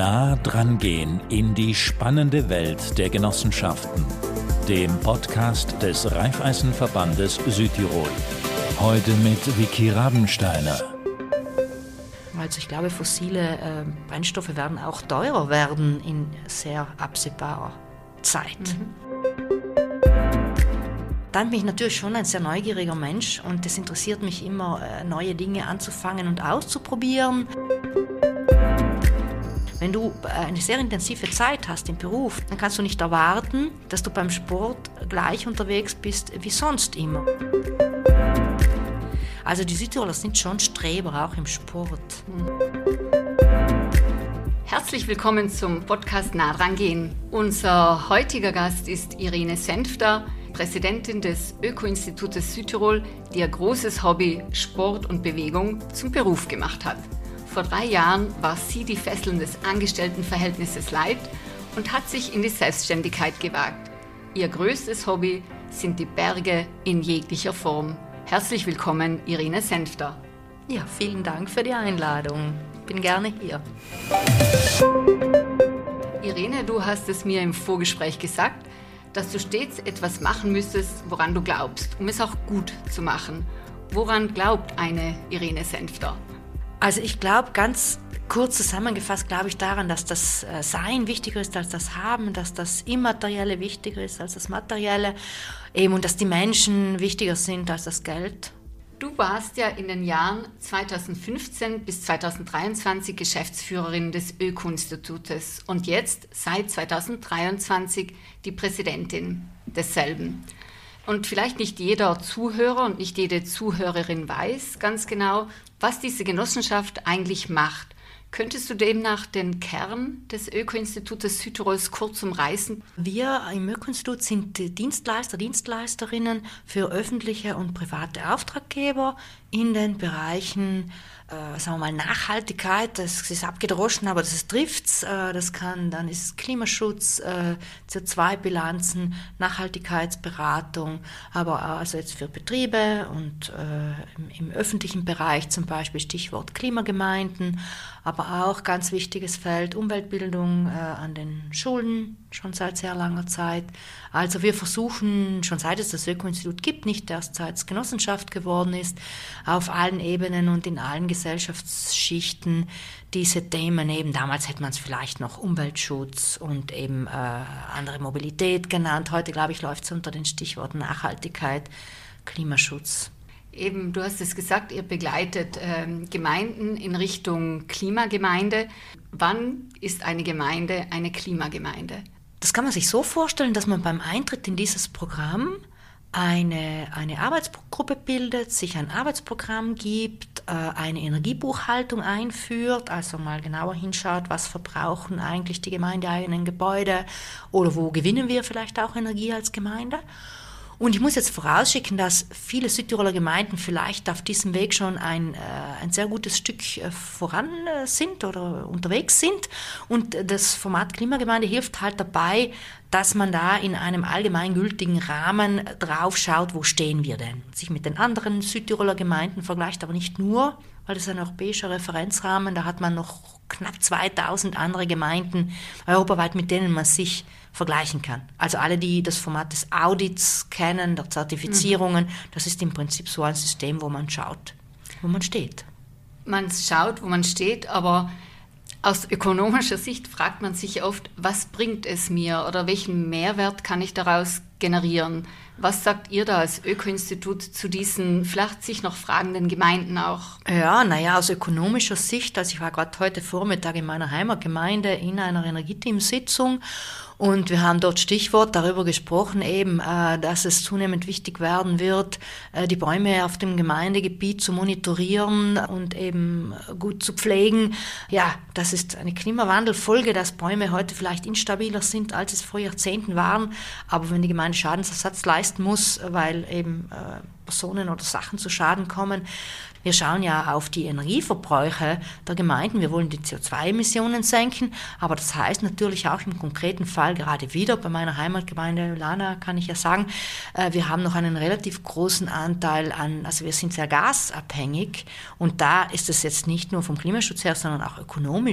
Nah dran gehen in die spannende Welt der Genossenschaften, dem Podcast des Raiffeisenverbandes Südtirol. Heute mit Vicky Rabensteiner. Also ich glaube, fossile Brennstoffe werden auch teurer werden in sehr absehbarer Zeit. Dann bin ich natürlich schon ein sehr neugieriger Mensch und es interessiert mich immer, neue Dinge anzufangen und auszuprobieren. Wenn du eine sehr intensive Zeit hast im Beruf, dann kannst du nicht erwarten, dass du beim Sport gleich unterwegs bist wie sonst immer. Also die Südtiroler sind schon Streber, auch im Sport. Herzlich willkommen zum Podcast Nah dran gehen. Unser heutiger Gast ist Irene Senfter, Präsidentin des Öko-Institutes Südtirol, die ihr großes Hobby Sport und Bewegung zum Beruf gemacht hat. Vor 3 Jahren war sie die Fesseln des Angestelltenverhältnisses leid und hat sich in die Selbstständigkeit gewagt. Ihr größtes Hobby sind die Berge in jeglicher Form. Herzlich willkommen, Irene Senfter. Ja, vielen Dank für die Einladung. Bin gerne hier. Irene, du hast es mir im Vorgespräch gesagt, dass du stets etwas machen müsstest, woran du glaubst, um es auch gut zu machen. Woran glaubt eine Irene Senfter? Also ich glaube, ganz kurz zusammengefasst, glaube ich daran, dass das Sein wichtiger ist als das Haben, dass das Immaterielle wichtiger ist als das Materielle, eben, und dass die Menschen wichtiger sind als das Geld. Du warst ja in den Jahren 2015 bis 2023 Geschäftsführerin des Öko-Institutes und jetzt seit 2023 die Präsidentin desselben. Und vielleicht nicht jeder Zuhörer und nicht jede Zuhörerin weiß ganz genau, was diese Genossenschaft eigentlich macht. Könntest du demnach den Kern des Öko-Institutes Südtirols kurz umreißen? Wir im Öko-Institut sind Dienstleister, Dienstleisterinnen für öffentliche und private Auftraggeber in den Bereichen, sagen wir mal, Nachhaltigkeit. Das ist abgedroschen, aber das trifft's. Dann ist es Klimaschutz, CO2-Bilanzen, Nachhaltigkeitsberatung, aber also jetzt für Betriebe und im öffentlichen Bereich zum Beispiel Stichwort Klimagemeinden, aber auch ganz wichtiges Feld Umweltbildung an den Schulen, schon seit sehr langer Zeit. Also wir versuchen, schon seit es das Öko-Institut gibt, nicht erst seit es Genossenschaft geworden ist, auf allen Ebenen und in allen Gesellschaftsschichten diese Themen eben, damals hätte man es vielleicht noch Umweltschutz und eben andere Mobilität genannt. Heute, glaube ich, läuft es unter den Stichworten Nachhaltigkeit, Klimaschutz. Eben, du hast es gesagt, ihr begleitet Gemeinden in Richtung Klimagemeinde. Wann ist eine Gemeinde eine Klimagemeinde? Das kann man sich so vorstellen, dass man beim Eintritt in dieses Programm eine Arbeitsgruppe bildet, sich ein Arbeitsprogramm gibt, eine Energiebuchhaltung einführt, also mal genauer hinschaut, was verbrauchen eigentlich die gemeindeeigenen Gebäude oder wo gewinnen wir vielleicht auch Energie als Gemeinde. Und ich muss jetzt vorausschicken, dass viele Südtiroler Gemeinden vielleicht auf diesem Weg schon ein sehr gutes Stück voran sind oder unterwegs sind. Und das Format Klimagemeinde hilft halt dabei, dass man da in einem allgemeingültigen Rahmen drauf schaut, wo stehen wir denn? Sich mit den anderen Südtiroler Gemeinden vergleicht, aber nicht nur, weil das ist ein europäischer Referenzrahmen, da hat man noch knapp 2000 andere Gemeinden europaweit, mit denen man sich vergleichen kann. Also alle, die das Format des Audits kennen, der Zertifizierungen, das ist im Prinzip so ein System, wo man schaut, wo man steht. Man schaut, wo man steht, aber aus ökonomischer Sicht fragt man sich oft, was bringt es mir oder welchen Mehrwert kann ich daraus generieren? Was sagt ihr da als Öko-Institut zu diesen vielleicht sich noch fragenden Gemeinden auch? Ja, aus ökonomischer Sicht, also ich war gerade heute Vormittag in meiner Heimatgemeinde in einer Energieteamsitzung und wir haben dort Stichwort darüber gesprochen, eben, dass es zunehmend wichtig werden wird, die Bäume auf dem Gemeindegebiet zu monitorieren und eben gut zu pflegen. Ja, das ist eine Klimawandelfolge, dass Bäume heute vielleicht instabiler sind, als es vor Jahrzehnten waren. Aber wenn die Gemeinde Schadensersatz leisten muss, weil eben Personen oder Sachen zu Schaden kommen. Wir schauen ja auf die Energieverbräuche der Gemeinden. Wir wollen die CO2-Emissionen senken, aber das heißt natürlich auch im konkreten Fall, gerade wieder bei meiner Heimatgemeinde Lana kann ich ja sagen, wir haben noch einen relativ großen Anteil also wir sind sehr gasabhängig und da ist es jetzt nicht nur vom Klimaschutz her, sondern auch ökonomisch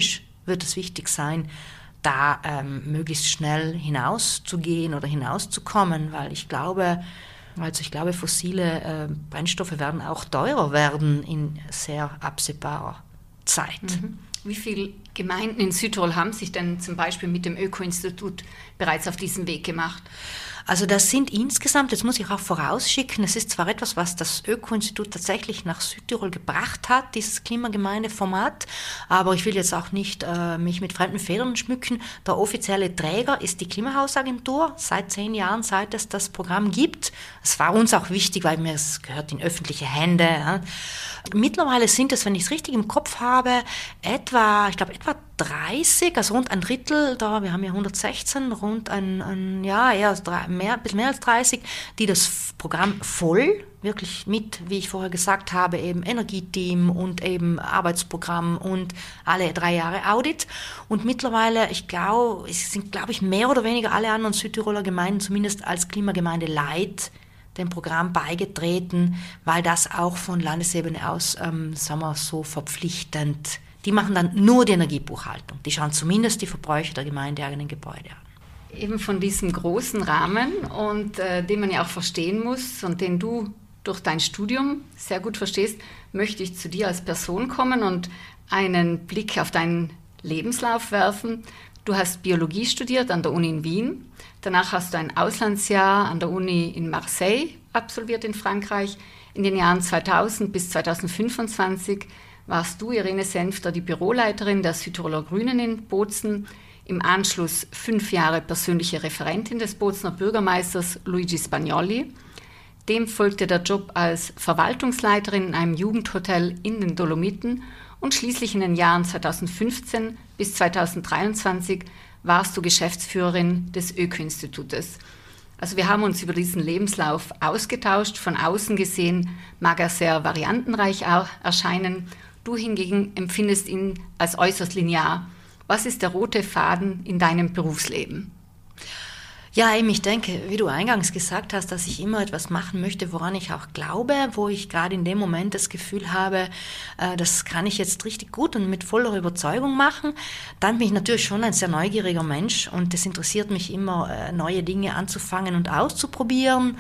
wird es wichtig sein, da möglichst schnell hinauszugehen oder hinauszukommen, weil ich glaube, fossile Brennstoffe werden auch teurer werden in sehr absehbarer Zeit. Mhm. Wie viele Gemeinden in Südtirol haben sich denn zum Beispiel mit dem Öko-Institut bereits auf diesen Weg gemacht? Also das sind insgesamt, jetzt muss ich auch vorausschicken, es ist zwar etwas, was das Öko-Institut tatsächlich nach Südtirol gebracht hat, dieses Klimagemeindeformat, aber ich will jetzt auch nicht mich mit fremden Federn schmücken. Der offizielle Träger ist die Klimahausagentur, seit 10 Jahren, seit es das Programm gibt. Es war uns auch wichtig, weil es gehört in öffentliche Hände. Ja. Mittlerweile sind es, wenn ich es richtig im Kopf habe, etwa 30, also rund ein Drittel, wir haben ja 116, ein bisschen mehr als 30, die das Programm voll, wirklich mit, wie ich vorher gesagt habe, eben Energieteam und eben Arbeitsprogramm und alle 3 Jahre Audit. Und mittlerweile, es sind, glaube ich, mehr oder weniger alle anderen Südtiroler Gemeinden, zumindest als Klimagemeinde Light, dem Programm beigetreten, weil das auch von Landesebene aus, so verpflichtend. Die machen dann nur die Energiebuchhaltung. Die schauen zumindest die Verbräuche der gemeindeeigenen Gebäude an. Eben von diesem großen Rahmen und den man ja auch verstehen muss und den du durch dein Studium sehr gut verstehst, möchte ich zu dir als Person kommen und einen Blick auf deinen Lebenslauf werfen. Du hast Biologie studiert an der Uni in Wien. Danach hast du ein Auslandsjahr an der Uni in Marseille absolviert in Frankreich. In den Jahren 2000 bis 2025 warst du, Irene Senfter, die Büroleiterin der Südtiroler Grünen in Bozen. Im Anschluss 5 Jahre persönliche Referentin des Bozener Bürgermeisters Luigi Spagnoli. Dem folgte der Job als Verwaltungsleiterin in einem Jugendhotel in den Dolomiten und schließlich in den Jahren 2015 bis 2023 warst du Geschäftsführerin des Öko-Institutes. Also wir haben uns über diesen Lebenslauf ausgetauscht. Von außen gesehen mag er sehr variantenreich erscheinen. Du hingegen empfindest ihn als äußerst linear. Was ist der rote Faden in deinem Berufsleben? Ja, eben, ich denke, wie du eingangs gesagt hast, dass ich immer etwas machen möchte, woran ich auch glaube, wo ich gerade in dem Moment das Gefühl habe, das kann ich jetzt richtig gut und mit voller Überzeugung machen. Dann bin ich natürlich schon ein sehr neugieriger Mensch und es interessiert mich immer, neue Dinge anzufangen und auszuprobieren.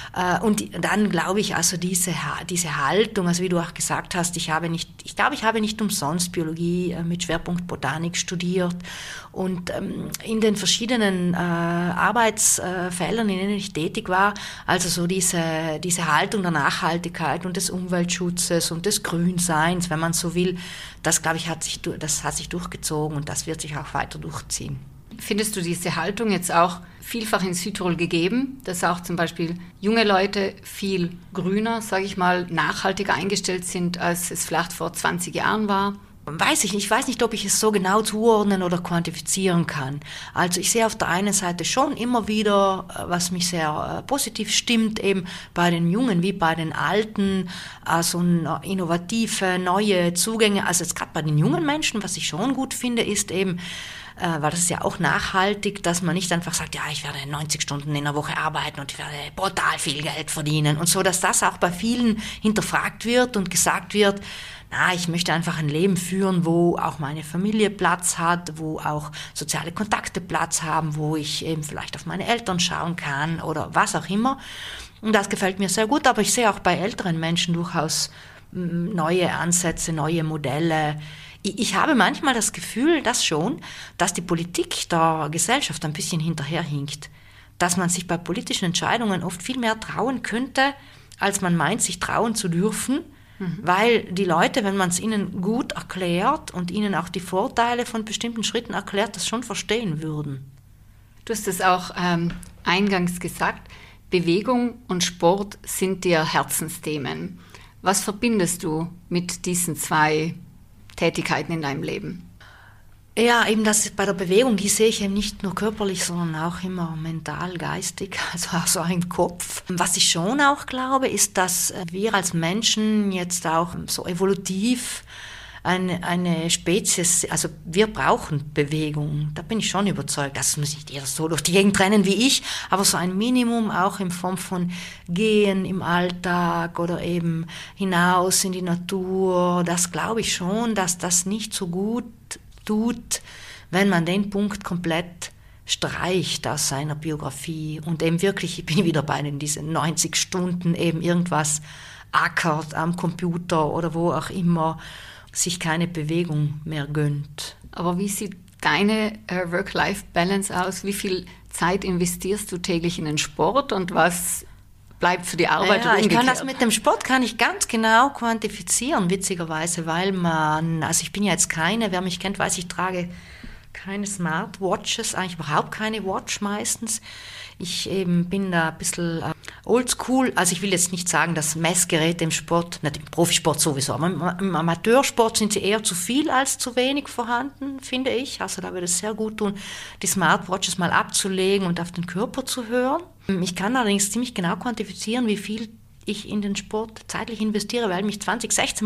Und dann glaube ich, also diese Haltung, also wie du auch gesagt hast, ich glaube, ich habe nicht umsonst Biologie mit Schwerpunkt Botanik studiert und in den verschiedenen Arbeitsfeldern, in denen ich tätig war, also so diese Haltung der Nachhaltigkeit und des Umweltschutzes und des Grünseins, wenn man so will, das glaube ich, das hat sich durchgezogen und das wird sich auch weiter durchziehen. Findest du diese Haltung jetzt auch vielfach in Südtirol gegeben, dass auch zum Beispiel junge Leute viel grüner, sage ich mal, nachhaltiger eingestellt sind, als es vielleicht vor 20 Jahren war? Weiß ich nicht. Ich weiß nicht, ob ich es so genau zuordnen oder quantifizieren kann. Also ich sehe auf der einen Seite schon immer wieder, was mich sehr positiv stimmt, eben bei den Jungen wie bei den Alten, also innovative, neue Zugänge. Also jetzt gerade bei den jungen Menschen, was ich schon gut finde, ist eben, weil das ist ja auch nachhaltig, dass man nicht einfach sagt, ja, ich werde 90 Stunden in der Woche arbeiten und ich werde brutal viel Geld verdienen und so, dass das auch bei vielen hinterfragt wird und gesagt wird, ich möchte einfach ein Leben führen, wo auch meine Familie Platz hat, wo auch soziale Kontakte Platz haben, wo ich eben vielleicht auf meine Eltern schauen kann oder was auch immer. Und das gefällt mir sehr gut, aber ich sehe auch bei älteren Menschen durchaus neue Ansätze, neue Modelle. Ich habe manchmal das Gefühl, dass die Politik der Gesellschaft ein bisschen hinterherhinkt, dass man sich bei politischen Entscheidungen oft viel mehr trauen könnte, als man meint, sich trauen zu dürfen, weil die Leute, wenn man es ihnen gut erklärt und ihnen auch die Vorteile von bestimmten Schritten erklärt, das schon verstehen würden. Du hast es auch eingangs gesagt, Bewegung und Sport sind dir Herzensthemen. Was verbindest du mit diesen 2 Tätigkeiten in deinem Leben? Ja, eben das bei der Bewegung, die sehe ich eben nicht nur körperlich, sondern auch immer mental, geistig, also auch so im Kopf. Was ich schon auch glaube, ist, dass wir als Menschen jetzt auch so evolutiv eine Spezies, also wir brauchen Bewegung, da bin ich schon überzeugt, das muss nicht jeder so durch die Gegend rennen wie ich, aber so ein Minimum auch in Form von Gehen im Alltag oder eben hinaus in die Natur, das glaube ich schon, dass das nicht so gut tut, wenn man den Punkt komplett streicht aus seiner Biografie und eben wirklich, ich bin wieder bei diesen 90 Stunden eben irgendwas ackert am Computer oder wo auch immer, sich keine Bewegung mehr gönnt. Aber wie sieht deine Work-Life-Balance aus? Wie viel Zeit investierst du täglich in den Sport und was bleibt für die Arbeit? Ja, ich kann das mit dem Sport ganz genau quantifizieren, witzigerweise, weil also ich bin ja jetzt wer mich kennt, weiß, ich trage keine Smartwatches, eigentlich überhaupt keine Watch meistens. Ich eben bin da ein bisschen oldschool, also ich will jetzt nicht sagen, dass Messgeräte im Sport, nicht im Profisport sowieso, aber im Amateursport sind sie eher zu viel als zu wenig vorhanden, finde ich. Also da würde es sehr gut tun, die Smartwatches mal abzulegen und auf den Körper zu hören. Ich kann allerdings ziemlich genau quantifizieren, wie viel ich in den Sport zeitlich investiere, weil mich 2016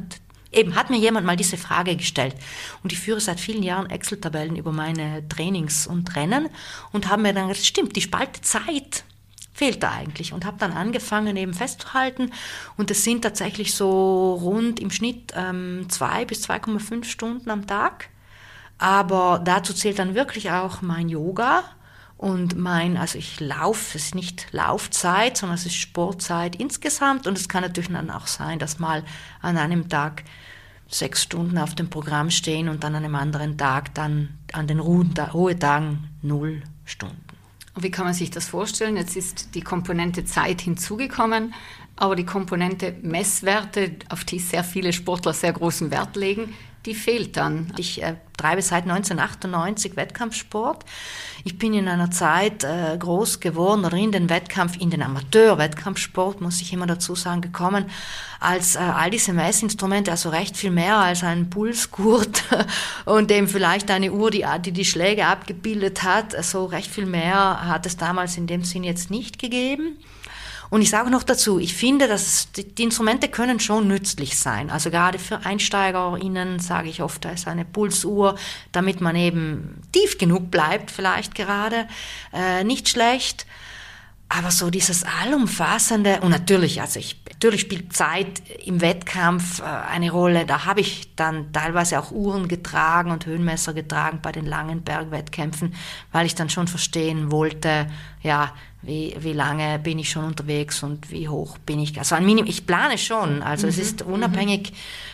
hat mir jemand mal diese Frage gestellt. Und ich führe seit vielen Jahren Excel-Tabellen über meine Trainings und Rennen und habe mir dann gesagt, stimmt, die Spalte Zeit fehlt da eigentlich. Und habe dann angefangen eben festzuhalten. Und es sind tatsächlich so rund im Schnitt 2 bis 2,5 Stunden am Tag. Aber dazu zählt dann wirklich auch mein Yoga. Und also ich laufe, es ist nicht Laufzeit, sondern es ist Sportzeit insgesamt. Und es kann natürlich dann auch sein, dass mal an einem Tag 6 Stunden auf dem Programm stehen und dann an einem anderen Tag dann an den Ruhetagen 0 Stunden. Und wie kann man sich das vorstellen? Jetzt ist die Komponente Zeit hinzugekommen, aber die Komponente Messwerte, auf die sehr viele Sportler sehr großen Wert legen, die fehlt dann. Ich treibe seit 1998 Wettkampfsport. Ich bin in einer Zeit groß geworden oder in den Amateur-Wettkampfsport, muss ich immer dazu sagen, gekommen, als all diese Messinstrumente, also recht viel mehr als ein Pulsgurt und eben vielleicht eine Uhr, die Schläge abgebildet hat. So recht viel mehr hat es damals in dem Sinn jetzt nicht gegeben. Und ich sage noch dazu, ich finde, dass die Instrumente können schon nützlich sein. Also gerade für EinsteigerInnen sage ich oft, da ist eine Pulsuhr, damit man eben tief genug bleibt, vielleicht gerade, nicht schlecht. Aber so dieses allumfassende, und natürlich spielt Zeit im Wettkampf eine Rolle. Da habe ich dann teilweise auch Uhren getragen und Höhenmesser getragen bei den langen Bergwettkämpfen, weil ich dann schon verstehen wollte, ja, wie lange bin ich schon unterwegs und wie hoch bin ich. Also ich plane schon, also es ist unabhängig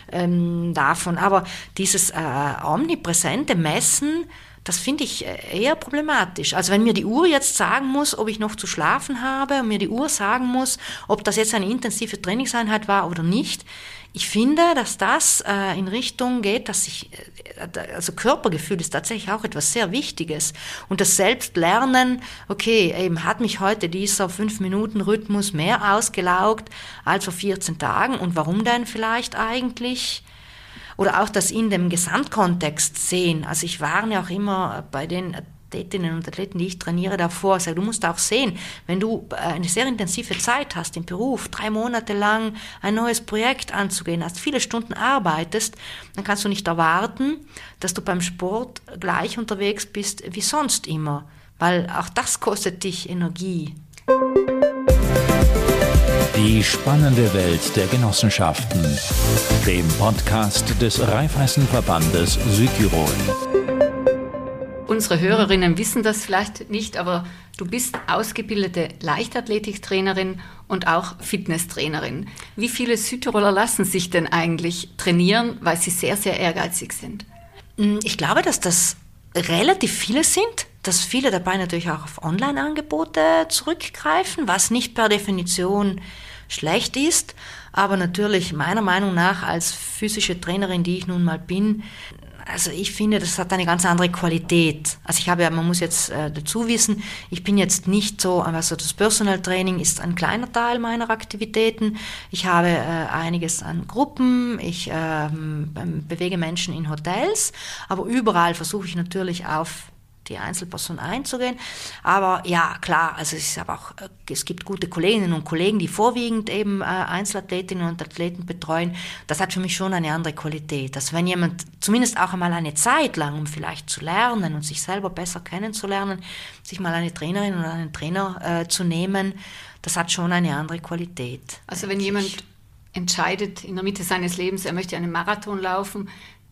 davon. Aber dieses omnipräsente Messen, das finde ich eher problematisch. Also wenn mir die Uhr jetzt sagen muss, ob ich noch zu schlafen habe und mir die Uhr sagen muss, ob das jetzt eine intensive Trainingseinheit war oder nicht, ich finde, dass das in Richtung geht, also Körpergefühl ist tatsächlich auch etwas sehr Wichtiges. Und das Selbstlernen, okay, eben hat mich heute dieser 5-Minuten-Rhythmus mehr ausgelaugt als vor 14 Tagen. Und warum denn vielleicht eigentlich? Oder auch das in dem Gesamtkontext sehen. Also ich warne auch immer bei den Athletinnen und Athleten, die ich trainiere, davor, sage, du musst auch sehen, wenn du eine sehr intensive Zeit hast im Beruf, 3 Monate lang ein neues Projekt anzugehen hast, viele Stunden arbeitest, dann kannst du nicht erwarten, dass du beim Sport gleich unterwegs bist wie sonst immer, weil auch das kostet dich Energie. Die spannende Welt der Genossenschaften, dem Podcast des Raiffeisenverbandes Südtirol. Unsere Hörerinnen wissen das vielleicht nicht, aber du bist ausgebildete Leichtathletiktrainerin und auch Fitnesstrainerin. Wie viele Südtiroler lassen sich denn eigentlich trainieren, weil sie sehr, sehr ehrgeizig sind? Ich glaube, dass das relativ viele sind, dass viele dabei natürlich auch auf Online-Angebote zurückgreifen, was nicht per Definition schlecht ist, aber natürlich meiner Meinung nach als physische Trainerin, die ich nun mal bin, also ich finde, das hat eine ganz andere Qualität. Also man muss jetzt dazu wissen, ich bin jetzt nicht so, also das Personal Training ist ein kleiner Teil meiner Aktivitäten. Ich habe einiges an Gruppen, ich bewege Menschen in Hotels, aber überall versuche ich natürlich auf die Einzelperson einzugehen. Aber ja, klar, also es gibt gute Kolleginnen und Kollegen, die vorwiegend eben Einzelathletinnen und Athleten betreuen. Das hat für mich schon eine andere Qualität. Dass wenn jemand zumindest auch einmal eine Zeit lang, um vielleicht zu lernen und sich selber besser kennenzulernen, sich mal eine Trainerin oder einen Trainer zu nehmen, das hat schon eine andere Qualität. Also wenn jemand entscheidet in der Mitte seines Lebens, er möchte einen Marathon laufen,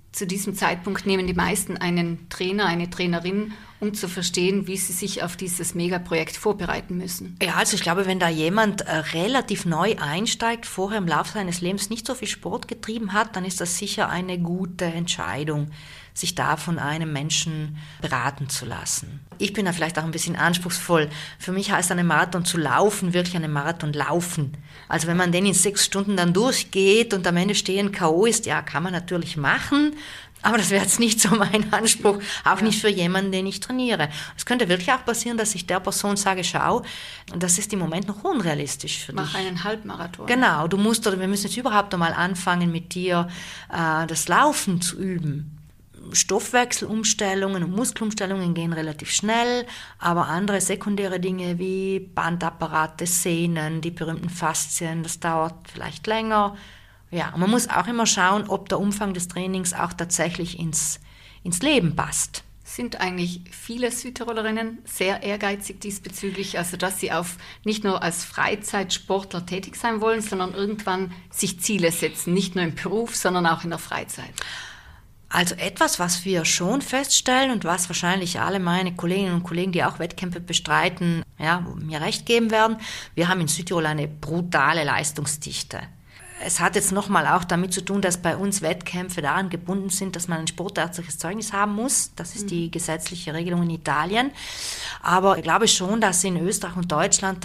zu diesem Zeitpunkt nehmen die meisten einen Trainer, eine Trainerin, um zu verstehen, wie sie sich auf dieses Megaprojekt vorbereiten müssen? Ja, also ich glaube, wenn da jemand relativ neu einsteigt, vorher im Laufe seines Lebens nicht so viel Sport getrieben hat, dann ist das sicher eine gute Entscheidung, sich da von einem Menschen beraten zu lassen. Ich bin da vielleicht auch ein bisschen anspruchsvoll. Für mich heißt einen Marathon zu laufen, wirklich einen Marathon laufen. Also wenn man den in 6 Stunden dann durchgeht und am Ende stehen K.O. ist, ja, kann man natürlich machen, aber das wäre jetzt nicht so mein Anspruch, auch nicht für jemanden, den ich trainiere. Es könnte wirklich auch passieren, dass ich der Person sage, schau, das ist im Moment noch unrealistisch für dich. Mach einen Halbmarathon. Genau, wir müssen jetzt überhaupt einmal anfangen, mit dir das Laufen zu üben. Stoffwechselumstellungen und Muskelumstellungen gehen relativ schnell, aber andere sekundäre Dinge wie Bandapparate, Sehnen, die berühmten Faszien, das dauert vielleicht länger. Ja, und man muss auch immer schauen, ob der Umfang des Trainings auch tatsächlich ins Leben passt. Sind eigentlich viele Südtirolerinnen sehr ehrgeizig diesbezüglich, also dass sie nicht nur als Freizeitsportler tätig sein wollen, sondern irgendwann sich Ziele setzen, nicht nur im Beruf, sondern auch in der Freizeit? Also etwas, was wir schon feststellen und was wahrscheinlich alle meine Kolleginnen und Kollegen, die auch Wettkämpfe bestreiten, ja, mir recht geben werden, wir haben in Südtirol eine brutale Leistungsdichte. Es hat jetzt nochmal auch damit zu tun, dass bei uns Wettkämpfe daran gebunden sind, dass man ein sportärztliches Zeugnis haben muss. Das ist die gesetzliche Regelung in Italien. Aber ich glaube schon, dass in Österreich und Deutschland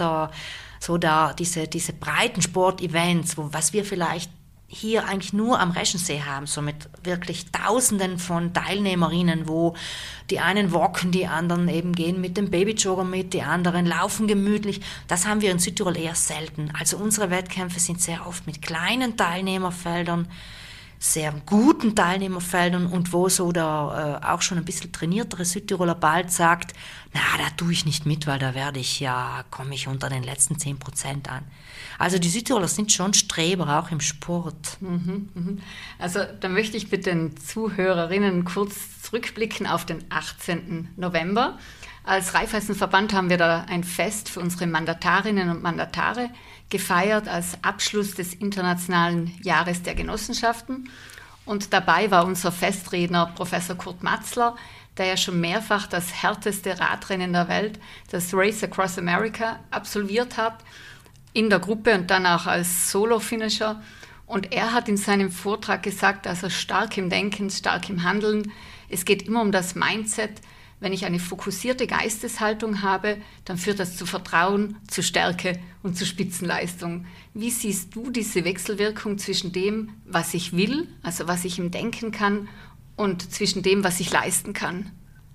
diese Breitensport-Events, was wir vielleicht hier eigentlich nur am Reschensee haben, so mit wirklich Tausenden von Teilnehmerinnen, wo die einen walken, die anderen eben gehen mit dem Babyjogger mit, die anderen laufen gemütlich. Das haben wir in Südtirol eher selten. Also unsere Wettkämpfe sind sehr oft mit kleinen Teilnehmerfeldern, sehr guten Teilnehmerfeldern und wo so der auch schon ein bisschen trainiertere Südtiroler bald sagt, na, da tue ich nicht mit, weil da komme ich unter den letzten 10% an. Also die Südtiroler sind schon Streber, auch im Sport. Also da möchte ich mit den Zuhörerinnen kurz zurückblicken auf den 18. November. Als Raiffeisenverband haben wir da ein Fest für unsere Mandatarinnen und Mandatare gefeiert als Abschluss des Internationalen Jahres der Genossenschaften. Und dabei war unser Festredner Professor Kurt Matzler, der ja schon mehrfach das härteste Radrennen der Welt, das Race Across America, absolviert hat, in der Gruppe und dann auch als Solo-Finisher. Und er hat in seinem Vortrag gesagt, also stark im Denken, stark im Handeln. Es geht immer um das Mindset. Wenn ich eine fokussierte Geisteshaltung habe, dann führt das zu Vertrauen, zu Stärke und zu Spitzenleistung. Wie siehst du diese Wechselwirkung zwischen dem, was ich will, also was ich im Denken kann, und zwischen dem, was ich leisten kann?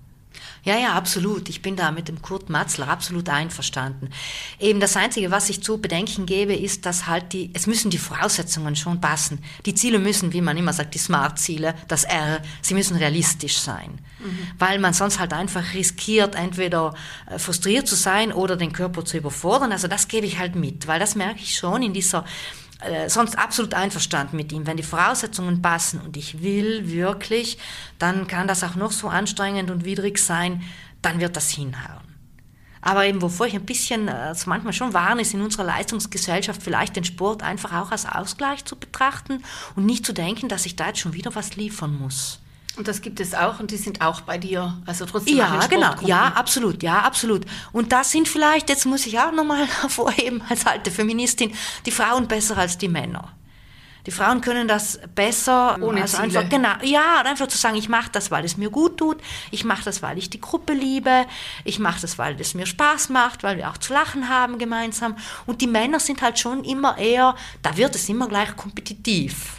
Ja, absolut. Ich bin da mit dem Kurt Matzler absolut einverstanden. Eben das Einzige, was ich zu bedenken gebe, ist, dass es müssen die Voraussetzungen schon passen. Die Ziele müssen, wie man immer sagt, die Smart-Ziele, das R, sie müssen realistisch sein. Weil man sonst halt einfach riskiert, entweder frustriert zu sein oder den Körper zu überfordern. Also das gebe ich halt mit, weil das merke ich schon in dieser sonst absolut einverstanden mit ihm. Wenn die Voraussetzungen passen und ich will wirklich, dann kann das auch noch so anstrengend und widrig sein, dann wird das hinhauen. Aber eben, wovor ich ein bisschen so manchmal schon warne, ist in unserer Leistungsgesellschaft vielleicht den Sport einfach auch als Ausgleich zu betrachten und nicht zu denken, dass ich da jetzt schon wieder was liefern muss. Und das gibt es auch und die sind auch bei dir, also trotzdem ja, auch in genau, Sportgruppen. ja, absolut. Und das sind vielleicht, jetzt muss ich auch nochmal hervorheben als alte Feministin, die Frauen besser als die Männer. Die Frauen können das besser, ohne also Ziele. Einfach zu sagen, ich mache das, weil es mir gut tut, ich mache das, weil ich die Gruppe liebe, ich mache das, weil es mir Spaß macht, weil wir auch zu lachen haben gemeinsam. Und die Männer sind halt schon immer eher, da wird es immer gleich kompetitiv.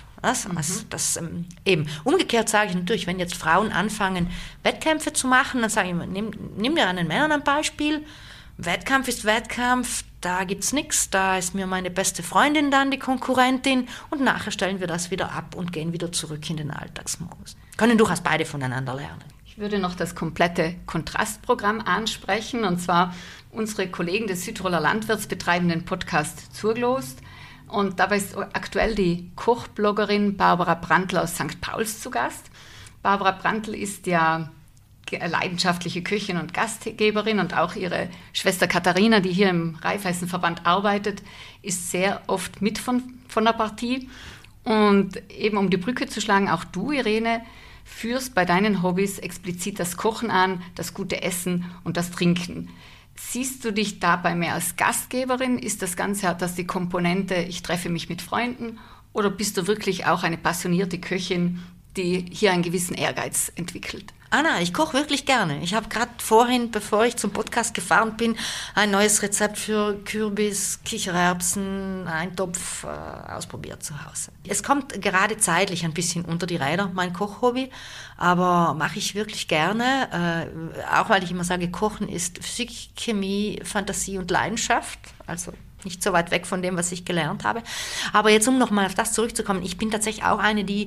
Eben. Umgekehrt sage ich natürlich, wenn jetzt Frauen anfangen, Wettkämpfe zu machen, dann sage ich immer, nimm dir an den Männern ein Beispiel. Wettkampf ist Wettkampf, da gibt's nichts, da ist mir meine beste Freundin dann die Konkurrentin und nachher stellen wir das wieder ab und gehen wieder zurück in den Alltagsmodus. Können durchaus beide voneinander lernen. Ich würde noch das komplette Kontrastprogramm ansprechen, und zwar unsere Kollegen des Südtiroler Landwirts betreiben den Podcast Zurglost. Und dabei ist aktuell die Kochbloggerin Barbara Brandl aus St. Pauls zu Gast. Barbara Brandl ist ja leidenschaftliche Köchin und Gastgeberin und auch ihre Schwester Katharina, die hier im Raiffeisenverband arbeitet, ist sehr oft mit von der Partie. Und eben um die Brücke zu schlagen, auch du, Irene, führst bei deinen Hobbys explizit das Kochen an, das gute Essen und das Trinken. Siehst du dich dabei mehr als Gastgeberin? Ist das Ganze, hat das die Komponente, ich treffe mich mit Freunden? Oder bist du wirklich auch eine passionierte Köchin, die hier einen gewissen Ehrgeiz entwickelt? Anna, ich koche wirklich gerne. Ich habe gerade vorhin, bevor ich zum Podcast gefahren bin, ein neues Rezept für Kürbis, Kichererbsen, Eintopf ausprobiert zu Hause. Es kommt gerade zeitlich ein bisschen unter die Räder, mein Kochhobby, aber mache ich wirklich gerne, auch weil ich immer sage, Kochen ist Physik, Chemie, Fantasie und Leidenschaft, also nicht so weit weg von dem, was ich gelernt habe. Aber jetzt, um nochmal auf das zurückzukommen, ich bin tatsächlich auch eine, die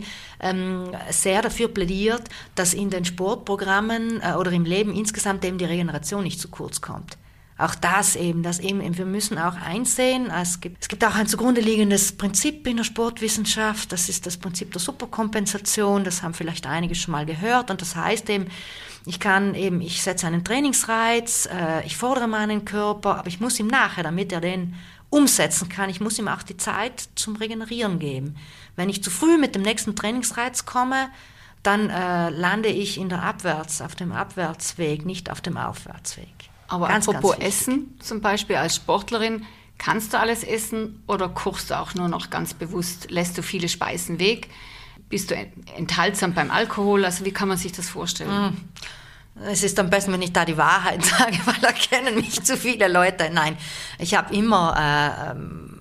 sehr dafür plädiert, dass in den Sportprogrammen oder im Leben insgesamt eben die Regeneration nicht zu kurz kommt. Auch das eben, wir müssen auch einsehen, es gibt auch ein zugrunde liegendes Prinzip in der Sportwissenschaft, das ist das Prinzip der Superkompensation, das haben vielleicht einige schon mal gehört, und das heißt eben, ich setze einen Trainingsreiz, ich fordere meinen Körper, aber ich muss ihm nachher, damit er den umsetzen kann, ich muss ihm auch die Zeit zum Regenerieren geben. Wenn ich zu früh mit dem nächsten Trainingsreiz komme, dann lande ich auf dem Abwärtsweg, nicht auf dem Aufwärtsweg. Aber apropos Essen, zum Beispiel als Sportlerin, kannst du alles essen oder kochst du auch nur noch ganz bewusst? Lässt du viele Speisen weg? Bist du enthaltsam beim Alkohol? Also wie kann man sich das vorstellen? Es ist am besten, wenn ich da die Wahrheit sage, weil da kennen mich zu viele Leute. Nein, ich habe immer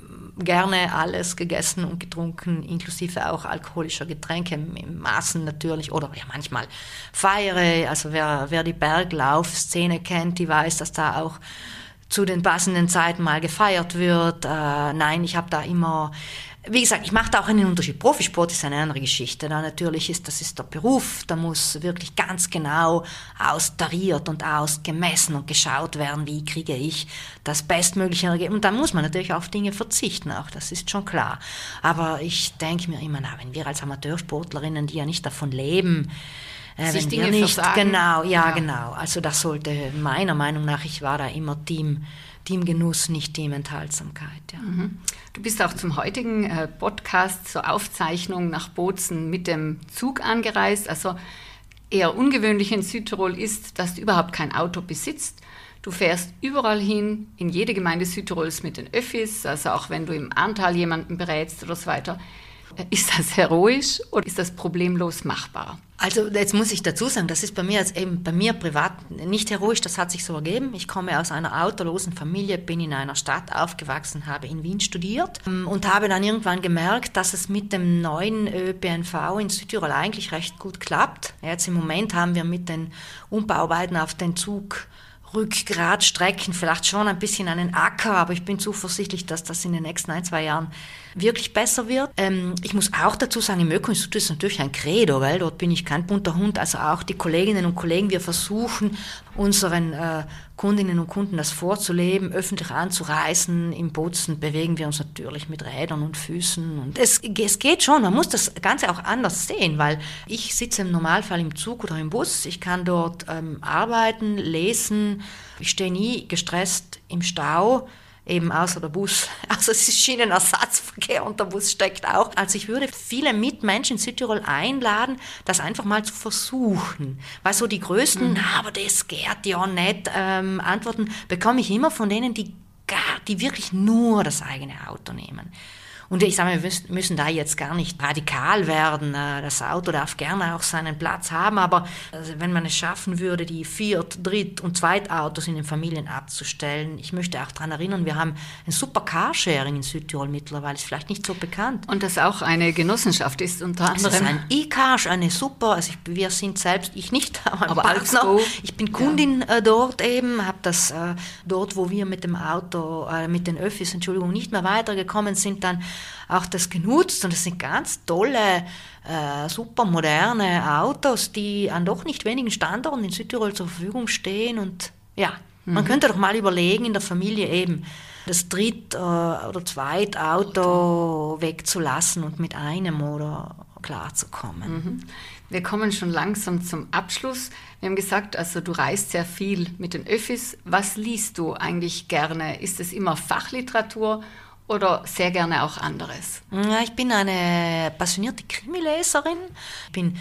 gerne alles gegessen und getrunken, inklusive auch alkoholischer Getränke, im Maßen natürlich, oder ja manchmal feiere. Also wer die Berglaufszene kennt, die weiß, dass da auch zu den passenden Zeiten mal gefeiert wird. Nein, ich habe da immer, wie gesagt, ich mache da auch einen Unterschied. Profisport ist eine andere Geschichte. Da natürlich das ist der Beruf, da muss wirklich ganz genau austariert und ausgemessen und geschaut werden, wie kriege ich das bestmögliche Ergebnis. Und da muss man natürlich auf Dinge verzichten, auch das ist schon klar. Aber ich denke mir immer, wenn wir als Amateursportlerinnen, die ja nicht davon leben, sich wenn Dinge wir nicht, versagen. Genau. Also das sollte meiner Meinung nach, ich war da immer Team Genuss, nicht Team Enthaltsamkeit. Ja. Du bist auch zum heutigen Podcast zur Aufzeichnung nach Bozen mit dem Zug angereist. Also eher ungewöhnlich in Südtirol ist, dass du überhaupt kein Auto besitzt. Du fährst überall hin, in jede Gemeinde Südtirols mit den Öffis, also auch wenn du im Ahrtal jemanden berätst oder so weiter. Ist das heroisch oder ist das problemlos machbar? Also jetzt muss ich dazu sagen, das ist bei mir privat nicht heroisch, das hat sich so ergeben. Ich komme aus einer autolosen Familie, bin in einer Stadt aufgewachsen, habe in Wien studiert und habe dann irgendwann gemerkt, dass es mit dem neuen ÖPNV in Südtirol eigentlich recht gut klappt. Jetzt im Moment haben wir mit den Umbauarbeiten auf den Zugrückgratstrecken vielleicht schon ein bisschen einen Acker, aber ich bin zuversichtlich, dass das in den nächsten 1-2 Jahren wirklich besser wird. Ich muss auch dazu sagen, im Öko-Institut ist natürlich ein Credo, weil dort bin ich kein bunter Hund, also auch die Kolleginnen und Kollegen, wir versuchen unseren Kundinnen und Kunden das vorzuleben, öffentlich anzureisen. Im Bozen bewegen wir uns natürlich mit Rädern und Füßen. Und es geht schon, man muss das Ganze auch anders sehen, weil ich sitze im Normalfall im Zug oder im Bus, ich kann dort arbeiten, lesen, ich stehe nie gestresst im Stau, eben außer der Bus. Also es ist Schienenersatzverkehr und der Bus steckt auch. Also ich würde viele Mitmenschen in Südtirol einladen, das einfach mal zu versuchen. Weil so die größten, aber das geht ja nicht, Antworten bekomme ich immer von denen, die wirklich nur das eigene Auto nehmen. Und ich sage mal, wir müssen da jetzt gar nicht radikal werden. Das Auto darf gerne auch seinen Platz haben, aber wenn man es schaffen würde, die Viert-, Dritt- und Zweitautos in den Familien abzustellen. Ich möchte auch daran erinnern, wir haben ein super Carsharing in Südtirol mittlerweile, ist vielleicht nicht so bekannt. Und das auch eine Genossenschaft ist unter anderem. Das ist ein E-Car, eine super, also wir sind selbst, ich nicht, aber Partner. Ich bin Kundin dort eben, habe das dort, wo wir mit dem Auto, mit den Öffis, nicht mehr weitergekommen sind, dann auch das genutzt, und das sind ganz tolle, super moderne Autos, die an doch nicht wenigen Standorten in Südtirol zur Verfügung stehen, und ja, man könnte doch mal überlegen, in der Familie eben das Dritt- oder Zweitauto wegzulassen und mit einem oder klarzukommen. Wir kommen schon langsam zum Abschluss. Wir haben gesagt, also du reist sehr viel mit den Öffis. Was liest du eigentlich gerne? Ist es immer Fachliteratur oder sehr gerne auch anderes? Ja, ich bin eine passionierte Krimileserin. Ich bin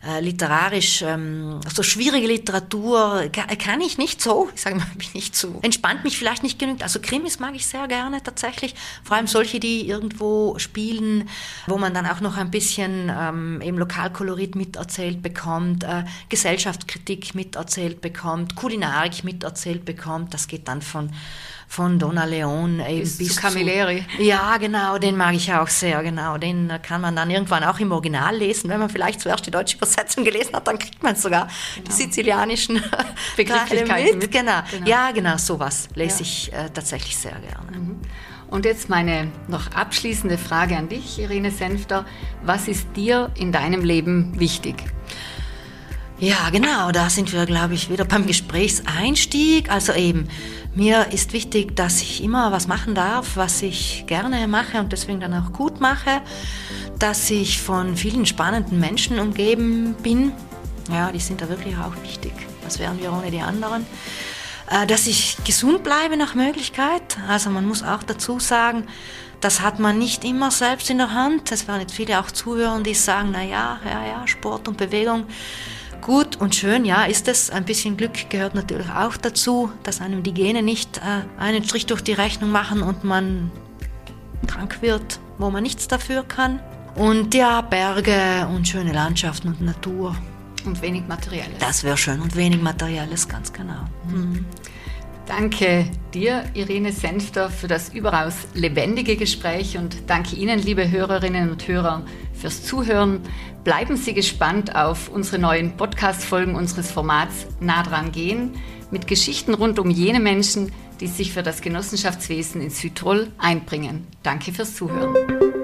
literarisch, so schwierige Literatur kann ich nicht so, ich sage mal, bin nicht so, entspannt mich vielleicht nicht genügend. Also Krimis mag ich sehr gerne tatsächlich, vor allem solche, die irgendwo spielen, wo man dann auch noch ein bisschen eben Lokalkolorit miterzählt bekommt, Gesellschaftskritik miterzählt bekommt, Kulinarik miterzählt bekommt. Das geht dann von Donna Leon bis zu Camilleri. Ja, genau, den mag ich auch sehr, genau. Den kann man dann irgendwann auch im Original lesen. Wenn man vielleicht zuerst die deutsche Übersetzung gelesen hat, dann kriegt man sogar die sizilianischen Begrifflichkeiten mit. Genau. Ja, genau, sowas lese ich tatsächlich sehr gerne. Und jetzt meine noch abschließende Frage an dich, Irene Senfter. Was ist dir in deinem Leben wichtig? Ja, genau, da sind wir, glaube ich, wieder beim Gesprächseinstieg. Also eben, mir ist wichtig, dass ich immer was machen darf, was ich gerne mache und deswegen dann auch gut mache. Dass ich von vielen spannenden Menschen umgeben bin. Ja, die sind da wirklich auch wichtig. Was wären wir ohne die anderen? Dass ich gesund bleibe nach Möglichkeit. Also man muss auch dazu sagen, das hat man nicht immer selbst in der Hand. Es werden jetzt viele auch zuhören, die sagen, ja, Sport und Bewegung, gut und schön, ja, ist es. Ein bisschen Glück gehört natürlich auch dazu, dass einem die Gene nicht einen Strich durch die Rechnung machen und man krank wird, wo man nichts dafür kann. Und ja, Berge und schöne Landschaften und Natur. Und wenig Materielles. Das wäre schön und wenig Materielles, ganz genau. Danke dir, Irene Senfter, für das überaus lebendige Gespräch und danke Ihnen, liebe Hörerinnen und Hörer, fürs Zuhören. Bleiben Sie gespannt auf unsere neuen Podcast-Folgen unseres Formats Nah dran gehen mit Geschichten rund um jene Menschen, die sich für das Genossenschaftswesen in Südtirol einbringen. Danke fürs Zuhören.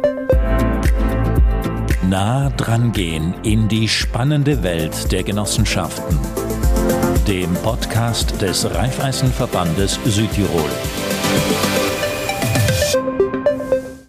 Nah dran gehen in die spannende Welt der Genossenschaften. Dem Podcast des Raiffeisenverbandes Südtirol.